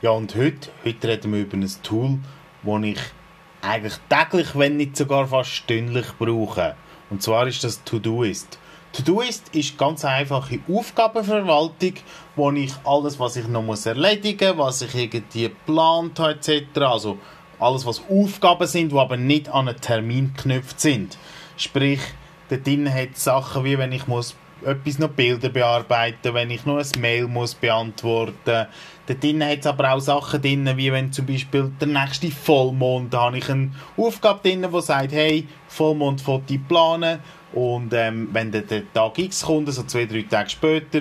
Ja, und heute reden wir über ein Tool, das ich eigentlich täglich, wenn nicht sogar fast stündlich brauche. Und zwar ist das Todoist. Todoist ist ganz einfache Aufgabenverwaltung, wo ich alles, was ich noch erledigen muss, was ich irgendwie geplant habe, etc., also alles, was Aufgaben sind, die aber nicht an einen Termin geknüpft sind. Sprich, da drin hat es Sachen wie, wenn ich etwas noch Bilder bearbeiten, wenn ich noch ein Mail muss beantworten. Da drin hat es aber auch Sachen drin, wie wenn zum Beispiel der nächste Vollmond, da habe ich eine Aufgabe drin, die sagt, hey, Vollmond planen. Und wenn der Tag X kommt, also 2-3 Tage später,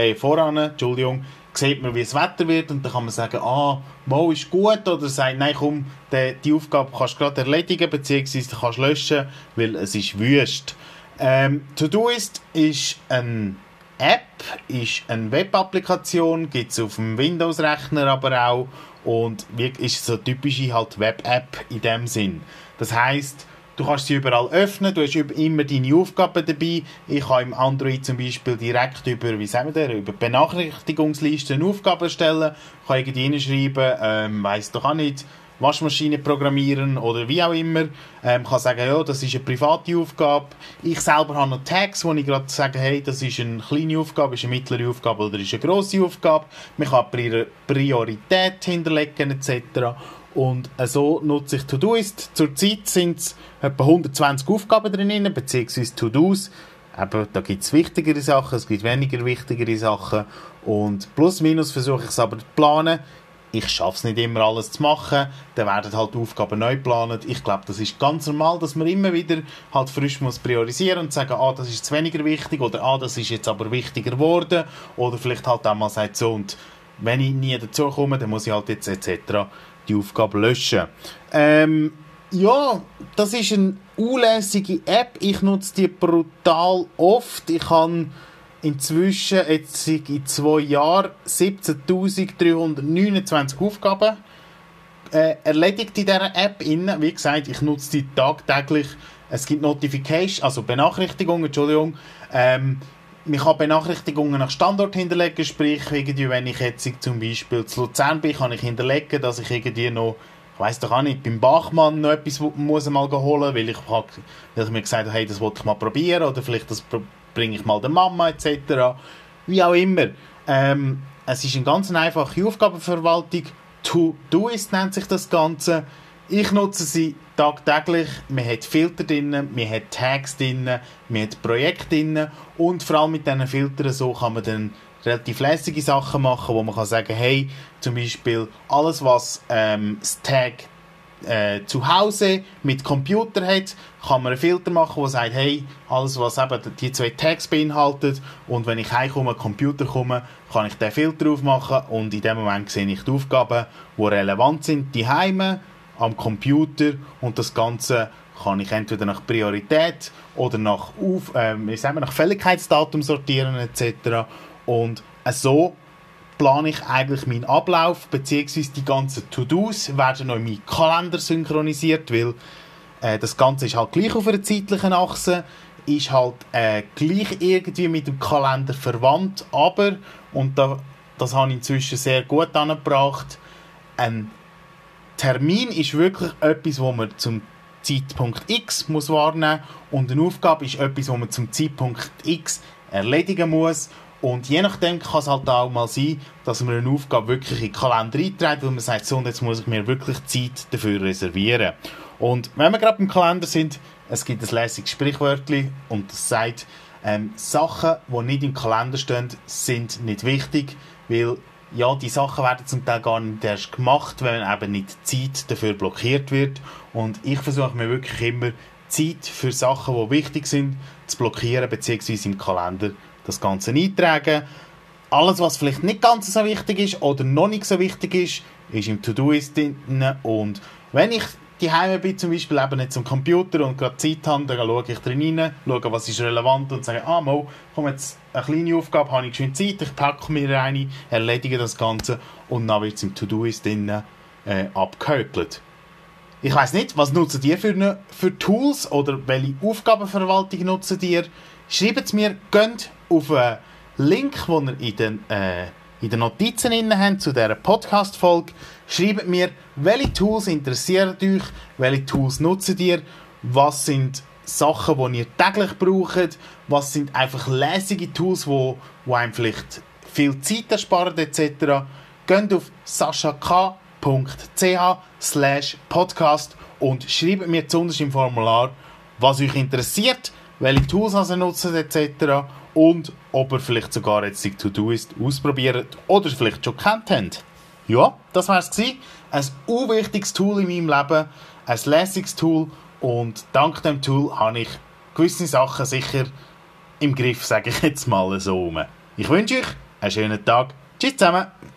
sieht man, wie das Wetter wird, und dann kann man sagen, mal ist gut, oder sagt, nein, komm, die Aufgabe kannst du gerade erledigen, beziehungsweise kannst du löschen, weil es ist wüst. Todoist ist eine App, ist eine Web-Applikation, gibt es auf dem Windows-Rechner aber auch, und ist so eine typische halt Web-App in dem Sinn. Das heisst, du kannst sie überall öffnen, du hast immer deine Aufgaben dabei. Ich kann im Android zum Beispiel direkt über Benachrichtigungslisten Aufgaben erstellen, kann irgendwie hinschreiben, weiss doch auch nicht, Waschmaschine programmieren oder wie auch immer. Kann sagen, ja, das ist eine private Aufgabe. Ich selber habe noch Tags, wo ich gerade sage, hey, das ist eine kleine Aufgabe, ist eine mittlere Aufgabe oder ist eine grosse Aufgabe. Man kann Priorität hinterlegen etc. Und so nutze ich Todoist. Zurzeit sind es etwa 120 Aufgaben drin, beziehungsweise To-Dos. Aber da gibt es wichtigere Sachen, es gibt weniger wichtigere Sachen. Und plus minus versuche ich es aber zu planen. Ich schaffe es nicht immer, alles zu machen. Dann werden halt Aufgaben neu geplant. Ich glaube, das ist ganz normal, dass man immer wieder halt frisch muss priorisieren und sagen, das ist jetzt weniger wichtig oder das ist jetzt aber wichtiger geworden. Oder vielleicht halt auch mal sagt so, und wenn ich nie dazu komme, dann muss ich halt jetzt etc. die Aufgabe löschen. Ja, das ist eine unlässige App. Ich nutze die brutal oft. Ich habe inzwischen jetzt in 2 Jahren 17.329 Aufgaben erledigt in dieser App. Wie gesagt, ich nutze die tagtäglich. Es gibt Benachrichtigungen, man kann Benachrichtigungen nach Standort hinterlegen, sprich, irgendwie, wenn ich jetzt zum Beispiel zu Luzern bin, kann ich hinterlegen, dass ich irgendwie noch, ich weiss doch auch nicht, beim Bachmann noch etwas muss mal holen, weil ich mir gesagt habe, hey, das wollte ich mal probieren, oder vielleicht das bringe ich mal der Mama etc. Wie auch immer. Es ist eine ganz einfache Aufgabenverwaltung. Todoist nennt sich das Ganze. Ich nutze sie tagtäglich. Man hat Filter drin, man hat Tags drin, man hat Projekte drin, und vor allem mit diesen Filtern so kann man dann relativ lässige Sachen machen, wo man kann sagen, hey, zum Beispiel alles, was das Tag zu Hause mit Computer hat, kann man einen Filter machen, der sagt, hey, alles, was eben die 2 Tags beinhaltet, und wenn ich heimkomme, Computer komme, kann ich den Filter aufmachen, und in dem Moment sehe ich die Aufgaben, die relevant sind, die Heime am Computer, und das Ganze kann ich entweder nach Priorität oder nach Fälligkeitsdatum sortieren etc. Und so plane ich eigentlich meinen Ablauf, beziehungsweise die ganzen To-Dos werden noch in meinen Kalender synchronisiert, weil das Ganze ist halt gleich auf einer zeitlichen Achse, ist halt gleich irgendwie mit dem Kalender verwandt, aber, und das habe ich inzwischen sehr gut angebracht, ein Termin ist wirklich etwas, wo man zum Zeitpunkt X muss wahrnehmen muss, und eine Aufgabe ist etwas, wo man zum Zeitpunkt X erledigen muss. Und je nachdem kann es halt auch mal sein, dass man eine Aufgabe wirklich in den Kalender einträgt, weil man sagt, so, und jetzt muss ich mir wirklich Zeit dafür reservieren. Und wenn wir gerade beim Kalender sind, es gibt ein lässiges Sprichwörtchen, und das sagt, Sachen, die nicht im Kalender stehen, sind nicht wichtig, weil ja, die Sachen werden zum Teil gar nicht erst gemacht, wenn eben nicht die Zeit dafür blockiert wird. Und ich versuche mir wirklich immer Zeit für Sachen, die wichtig sind, zu blockieren, beziehungsweise im Kalender das Ganze eintragen. Alles, was vielleicht nicht ganz so wichtig ist oder noch nicht so wichtig ist im Todoist drin. Und wenn ich daheim bin, zum Beispiel eben nicht zum Computer und gerade Zeit habe, dann schaue ich drin rein, schaue, was ist relevant, und sage, komm, jetzt eine kleine Aufgabe, habe ich geschwind Zeit, ich packe mir eine, erledige das Ganze, und dann wird es im Todoist drin abgehökelt. Ich weiss nicht, was nutzt ihr für Tools oder welche Aufgabenverwaltung nutzt ihr? Schreibt es mir, geht auf einen Link, den ihr in den in den Notizen zu dieser Podcast-Folge. Schreibt mir, welche Tools interessieren euch, welche Tools nutzt ihr, was sind Sachen, die ihr täglich braucht, was sind einfach lässige Tools, die einem vielleicht viel Zeit ersparen etc. Geht auf sashak.ch/podcast und schreibt mir zuunterst im Formular, was euch interessiert, welche Tools ihr nutzt etc. und ob ihr vielleicht sogar jetzt die To-Do-List ausprobiert oder vielleicht schon kennt habt. Ja, das war es gewesen. Ein wichtiges Tool in meinem Leben, ein lässiges Tool und dank dem Tool habe ich gewisse Sachen sicher im Griff, sage ich jetzt mal so. Ich wünsche euch einen schönen Tag. Tschüss zusammen.